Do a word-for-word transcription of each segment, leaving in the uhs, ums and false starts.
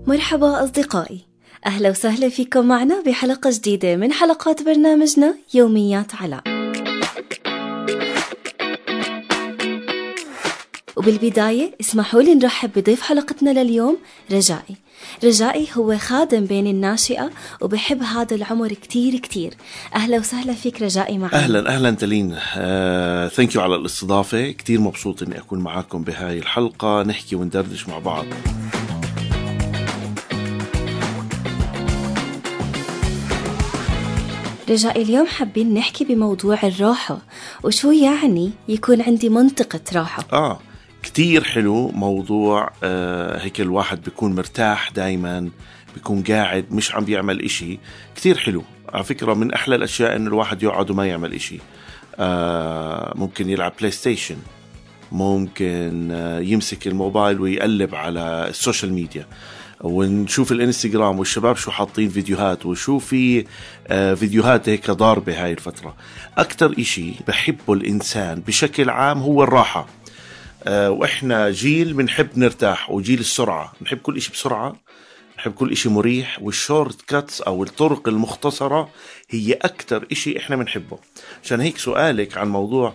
مرحبا أصدقائي، أهلا وسهلا فيكم معنا بحلقة جديدة من حلقات برنامجنا يوميات علاء. وبالبداية اسمحوا لي نرحب بضيف حلقتنا لليوم رجائي. رجائي هو خادم بين الناشئة وبحب هذا العمر كتير كتير. أهلا وسهلا فيك رجائي معنا. أهلا أهلا تلين، ثانك يو على الاستضافة. كتير مبسوط إني أكون معاكم بهاي الحلقة، نحكي وندردش مع بعض. رجائي اليوم حابين نحكي بموضوع الراحة، وشو يعني يكون عندي منطقة راحة. آه كتير حلو موضوع. آه هيك الواحد بيكون مرتاح دايما، بيكون قاعد مش عم بيعمل إشي. كتير حلو على فكرة. من أحلى الأشياء إنه الواحد يقعد وما يعمل إشي. آه ممكن يلعب بلاي ستيشن، ممكن آه يمسك الموبايل ويقلب على السوشيال ميديا ونشوف الانستغرام والشباب شو حاطين فيديوهات، وشو في آه فيديوهات هيك ضاربة هاي الفترة. أكتر إشي بحبه الإنسان بشكل عام هو الراحة. آه وإحنا جيل بنحب نرتاح، وجيل السرعة، نحب كل إشي بسرعة، نحب كل إشي مريح، والشورت كاتس أو الطرق المختصرة هي أكتر إشي إحنا بنحبه. عشان هيك سؤالك عن موضوع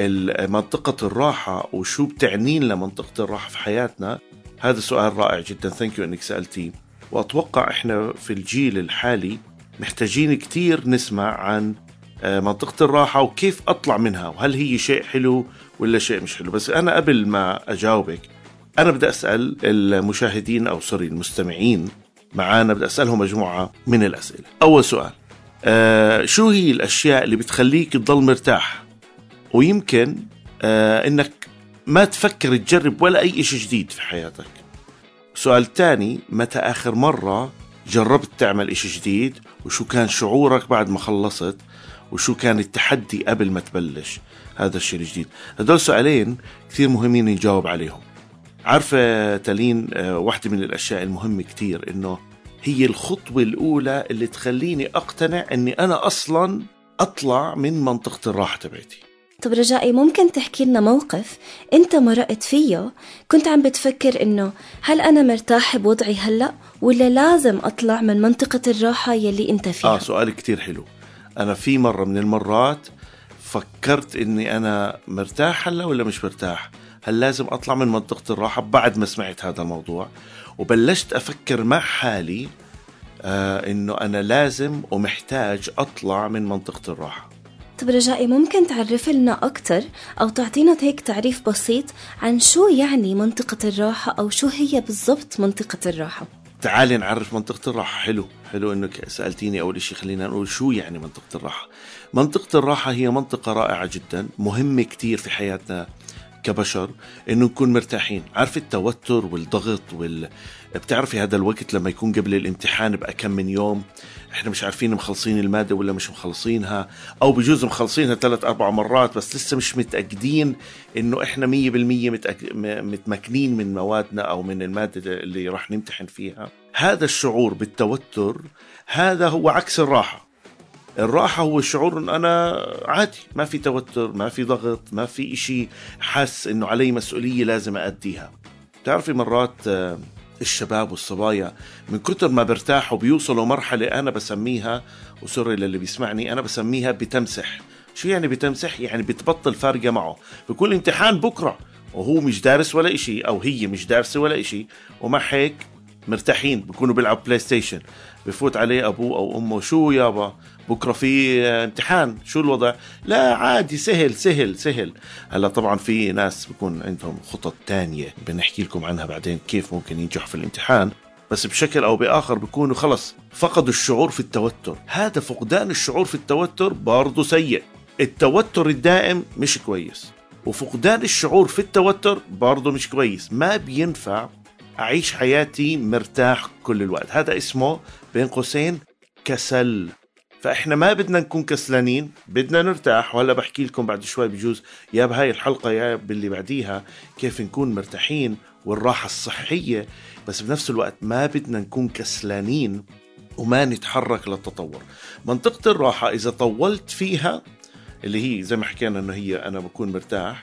منطقة الراحة وشو بتعنين لمنطقة الراحة في حياتنا، هذا سؤال رائع جدا. ثانك يو انك سألتيه. واتوقع احنا في الجيل الحالي محتاجين كتير نسمع عن منطقة الراحة وكيف اطلع منها، وهل هي شيء حلو ولا شيء مش حلو. بس انا قبل ما اجاوبك انا بدي اسأل المشاهدين او سوري المستمعين معانا، بدي اسألهم مجموعة من الاسئلة. اول سؤال، آه شو هي الاشياء اللي بتخليك تضل مرتاح ويمكن آه انك ما تفكر تجرب ولا أي شيء جديد في حياتك؟ سؤال تاني، متى آخر مرة جربت تعمل إشي جديد، وشو كان شعورك بعد ما خلصت، وشو كان التحدي قبل ما تبلش هذا الشيء الجديد؟ هدول سؤالين كثير مهمين نجاوب عليهم. عارفة تلين، واحدة من الأشياء المهمة كتير إنه هي الخطوة الأولى اللي تخليني أقتنع أني أنا أصلا أطلع من منطقة الراحة تبعتي. طب رجائي، ممكن تحكي لنا موقف انت مرقت فيه كنت عم بتفكر انه هل انا مرتاح بوضعي هلأ ولا لازم اطلع من منطقة الراحة يلي انت فيها؟ آه سؤال كتير حلو. انا في مرة من المرات فكرت اني انا مرتاح هلأ ولا مش مرتاح، هل لازم اطلع من منطقة الراحة بعد ما سمعت هذا الموضوع، وبلشت افكر مع حالي آه انه انا لازم ومحتاج اطلع من منطقة الراحة. طب رجائي، ممكن تعرف لنا أكتر أو تعطينا هيك تعريف بسيط عن شو يعني منطقة الراحة، أو شو هي بالضبط منطقة الراحة؟ تعالي نعرف منطقة الراحة. حلو حلو إنك سألتيني. أول شيء خلينا نقول شو يعني منطقة الراحة. منطقة الراحة هي منطقة رائعة جدا، مهمة كتير في حياتنا كبشر إنه نكون مرتاحين. عارف التوتر والضغط وال... بتعرفي هذا الوقت لما يكون قبل الامتحان بقى كم من يوم احنا مش عارفين مخلصين المادة ولا مش مخلصينها، او بجوز مخلصينها ثلاث اربع مرات بس لسه مش متأكدين انه احنا مية بالمية متأك... متمكنين من موادنا او من المادة اللي راح نمتحن فيها. هذا الشعور بالتوتر هذا هو عكس الراحة. الراحة هو الشعور ان انا عادي، ما في توتر، ما في ضغط، ما في اشي حاس انه علي مسؤولية لازم أأديها. تعرفي مرات الشباب والصبايا من كتر ما برتاحوا بيوصلوا مرحلة أنا بسميها، وسوري للي بيسمعني، أنا بسميها بتمسح. شو يعني بتمسح؟ يعني بتبطل فارقة معه. بكل امتحان بكرة وهو مش دارس ولا إشي، أو هي مش دارسة ولا إشي، ومع هيك مرتاحين، بيكونوا بيلعب بلاي ستيشن. بفوت عليه أبوه أو أمه، شو يابا بكرة في امتحان، شو الوضع؟ لا عادي، سهل سهل سهل. هلا طبعا في ناس بيكون عندهم خطط تانية بنحكي لكم عنها بعدين كيف ممكن ينجحوا في الامتحان، بس بشكل أو بآخر بيكونوا خلص فقدوا الشعور في التوتر. هذا فقدان الشعور في التوتر برضو سيء. التوتر الدائم مش كويس، وفقدان الشعور في التوتر برضو مش كويس. ما بينفع أعيش حياتي مرتاح كل الوقت. هذا اسمه بين قوسين كسل. فإحنا ما بدنا نكون كسلانين، بدنا نرتاح. وهلا بحكي لكم بعد شوي بجوز يا بهاي الحلقة يا باللي بعديها كيف نكون مرتاحين والراحة الصحية. بس بنفس الوقت ما بدنا نكون كسلانين وما نتحرك للتطور. منطقة الراحة إذا طولت فيها، اللي هي زي ما حكينا إنه هي أنا بكون مرتاح،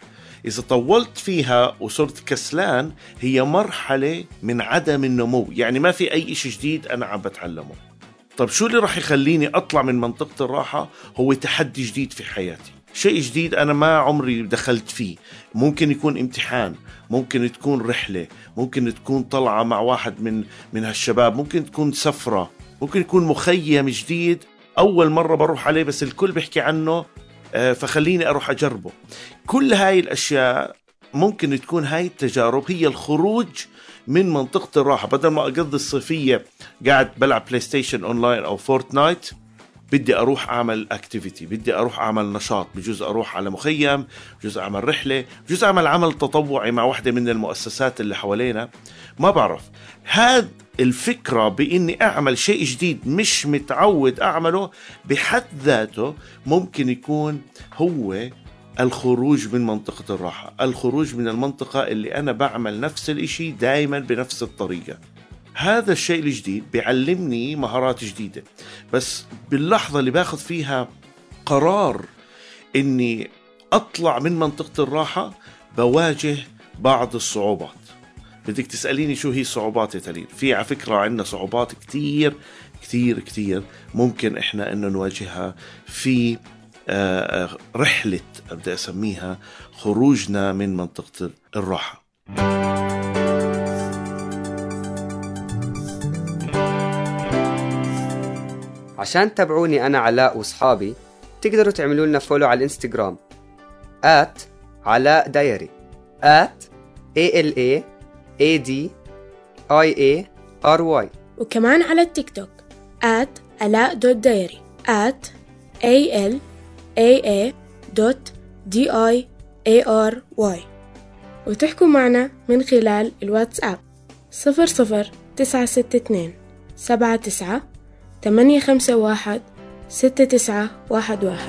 إذا طولت فيها وصرت كسلان هي مرحلة من عدم النمو، يعني ما في أي إشي جديد أنا عم بتعلمه. طب شو اللي راح يخليني أطلع من منطقة الراحة؟ هو تحدي جديد في حياتي، شيء جديد أنا ما عمري دخلت فيه. ممكن يكون امتحان، ممكن تكون رحلة، ممكن تكون طلعة مع واحد من من هالشباب، ممكن تكون سفرة، ممكن يكون مخيم جديد أول مرة بروح عليه بس الكل بيحكي عنه فخليني أروح أجربه. كل هاي الأشياء ممكن تكون هاي التجارب هي الخروج من منطقة الراحة. بدل ما أقضي الصيفية قاعد بلعب بلاي ستيشن أونلاين أو فورتنايت، بدي أروح أعمل أكتيفيتي، بدي أروح أعمل نشاط، بجوز أروح على مخيم، بجوز أعمل رحلة، بجوز أعمل عمل تطوعي مع واحدة من المؤسسات اللي حوالينا، ما بعرف. هاد الفكرة بإني أعمل شيء جديد مش متعود أعمله بحد ذاته ممكن يكون هو الخروج من منطقة الراحة، الخروج من المنطقة اللي أنا بعمل نفس الإشي دايما بنفس الطريقة. هذا الشيء الجديد بيعلمني مهارات جديدة، بس باللحظة اللي باخذ فيها قرار إني أطلع من منطقة الراحة بواجه بعض الصعوبات. بدك تسأليني شو هي الصعوبات يا تلين؟ في على فكرة عندنا صعوبات كتير كتير كتير ممكن إحنا إنه نواجهها في رحلة أبدأ أسميها خروجنا من منطقة الراحة. عشان تتابعوني أنا علاء وصحابي تقدروا تعملوا لنا فولو على الانستغرام آت علاء دايري آت إيه إل إيه إيه دي آي إيه آر واي، وكمان على التيك توك آت علاء دوت دايري آت إيه إل إيه إيه دوت دي آي إيه آر واي، وتحكوا معنا من خلال الواتساب صفر صفر تسعة ستة اثنين سبعة تسعة ثمانية خمسة واحد ستة تسعة واحد واحد.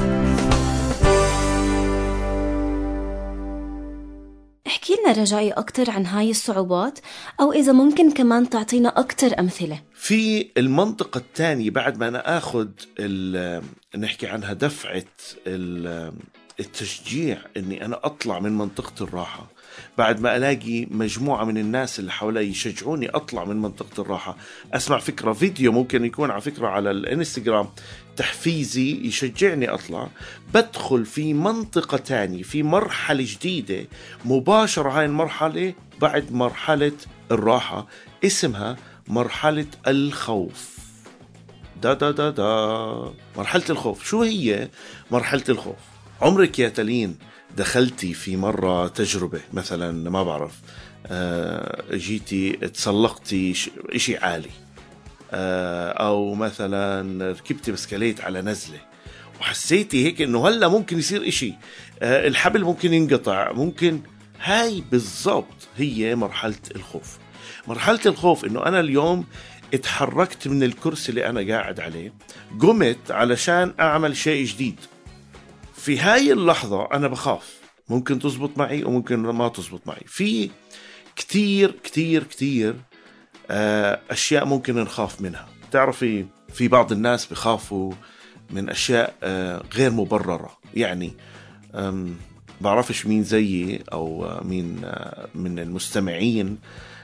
احكي لنا رجائي أكتر عن هاي الصعوبات، أو إذا ممكن كمان تعطينا أكتر أمثلة. في المنطقة الثانية بعد ما أنا أخذ نحكي عنها دفعة التشجيع إني أنا أطلع من منطقة الراحة، بعد ما ألاقي مجموعة من الناس اللي حولي يشجعوني أطلع من منطقة الراحة، أسمع فكرة فيديو ممكن يكون على فكرة على الانستغرام تحفيزي يشجعني أطلع، بدخل في منطقة تانية في مرحلة جديدة مباشرة. هاي المرحلة بعد مرحلة الراحة اسمها مرحلة الخوف. دا دا دا دا مرحلة الخوف. شو هي مرحلة الخوف؟ عمرك يا تلين دخلتي في مرة تجربة مثلا ما بعرف جيتي تسلقتي إشي عالي، أو مثلا ركبتي بسكليت على نزلة وحسيتي هيك إنه هلأ ممكن يصير إشي، الحبل ممكن ينقطع، ممكن هاي بالضبط هي مرحلة الخوف. مرحلة الخوف إنه أنا اليوم اتحركت من الكرسي اللي أنا قاعد عليه، قمت علشان أعمل شيء جديد. في هاي اللحظة أنا بخاف، ممكن تزبط معي وممكن ما تزبط معي. في كتير كتير كتير أشياء ممكن نخاف منها. تعرفي في بعض الناس بخافوا من أشياء غير مبررة، يعني بعرفش مين زيي أو مين من المستمعين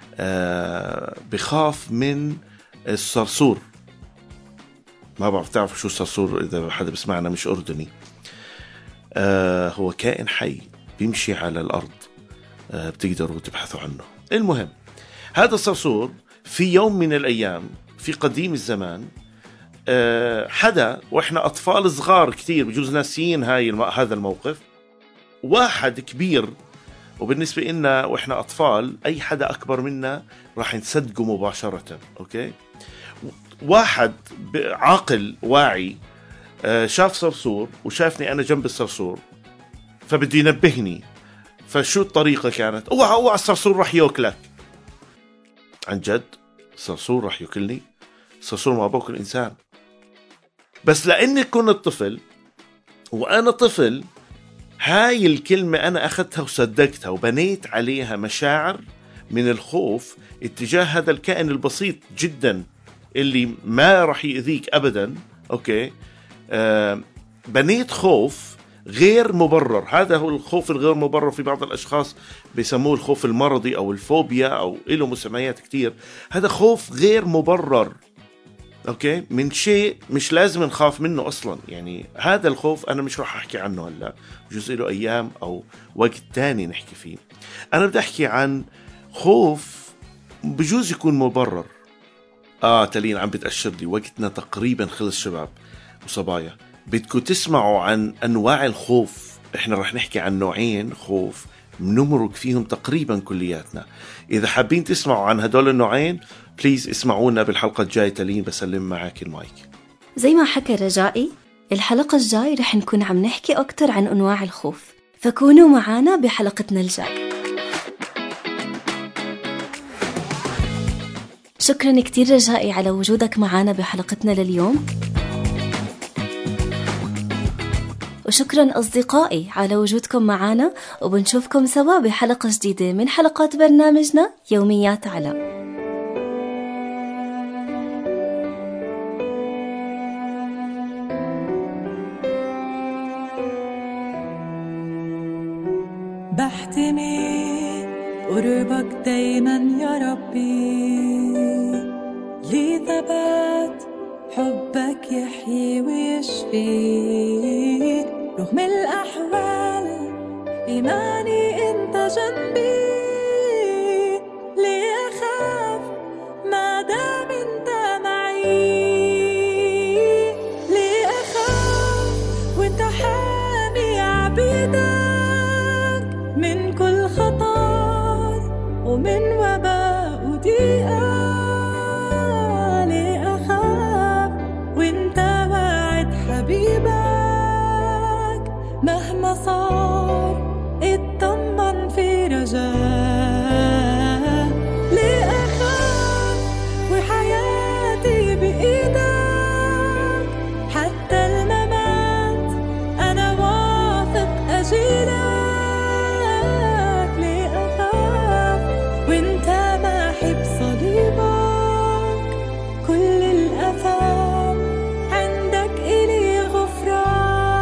بخاف من الصرصور. ما بعرف تعرف شو الصرصور إذا حدا بسمعنا مش أردني. آه هو كائن حي بيمشي على الأرض، آه بتقدروا تبحثوا عنه. المهم هذا الصرصور في يوم من الأيام في قديم الزمان آه حدا وإحنا أطفال صغار كتير بجوز ناسيين هاي الم... هذا الموقف. واحد كبير، وبالنسبة لنا وإحنا أطفال أي حدا أكبر منا راح نصدقه مباشرة. أوكي، واحد عاقل واعي شاف صرصور وشافني أنا جنب الصرصور فبده ينبهني. فشو الطريقة كانت؟ اوعى اوعى الصرصور راح يأكلك. عن جد الصرصور راح يأكلني؟ الصرصور ما بأكل إنسان. بس لأني كنت طفل وأنا طفل هاي الكلمة أنا أخذتها وصدقتها وبنيت عليها مشاعر من الخوف اتجاه هذا الكائن البسيط جدا اللي ما راح يؤذيك أبدا. أوكي، آه بنيت خوف غير مبرر. هذا هو الخوف الغير مبرر. في بعض الأشخاص بيسموه الخوف المرضي أو الفوبيا أو له مسميات كتير. هذا خوف غير مبرر أوكي من شيء مش لازم نخاف منه أصلا. يعني هذا الخوف أنا مش راح أحكي عنه هلا، بجوز له أيام أو وقت تاني نحكي فيه. أنا بدي أحكي عن خوف بجوز يكون مبرر. آه تالين عم بتأشر لي وقتنا تقريبا خلص شباب وصبايا. بدكم تسمعوا عن أنواع الخوف. إحنا رح نحكي عن نوعين خوف بنمرق فيهم تقريبا كلياتنا. إذا حابين تسمعوا عن هدول النوعين بليز اسمعونا بالحلقة الجاية. تالين بسلم معاك المايك. زي ما حكى رجائي، الحلقة الجاي رح نكون عم نحكي أكتر عن أنواع الخوف، فكونوا معنا بحلقتنا الجاي. شكرا كتير رجائي على وجودك معنا بحلقتنا لليوم، وشكرا أصدقائي على وجودكم معنا، وبنشوفكم سوا بحلقة جديدة من حلقات برنامجنا يوميات علاء. بحتمي قربك دايما يا ربي، لي ثبات حبك يحيي ويشفي، رغم الأحوال إيماني أنت جنبي، لي أخاف ما دام أنت معي، لي أخاف وأنت حامي عبيدك من كل خطر ومن وباء وضيقة، لي أخاف وأنت واعد حبيبك مهما صار اطمن في رجاء، لي أخاف وحياتي بإيدك حتى الممات أنا واثق أجيلك، لي أخاف وأنت ما حب صليبك كل الأثام عندك إلي غفران.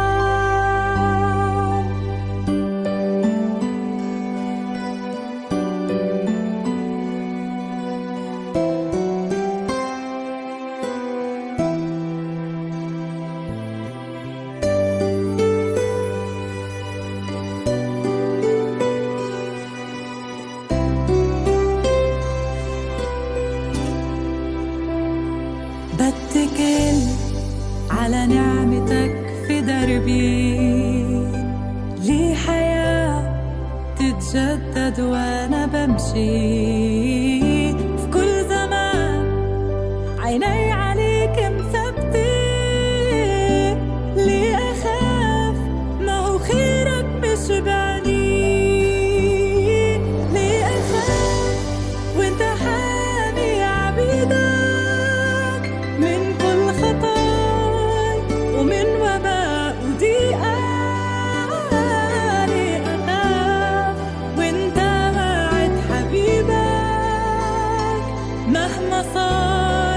بتكل على نعمتك في دربي، لي حياة تتجدد وأنا بمشي، في كل زمان عيني عليك مثبتة، لي أخاف ما هو خيرك مش بعيد، لي أخاف وأنت حامي عبيدك من كل خطر ومن وباء وضيقة، لي أخاف وأنت واعد حبيبك مهما صار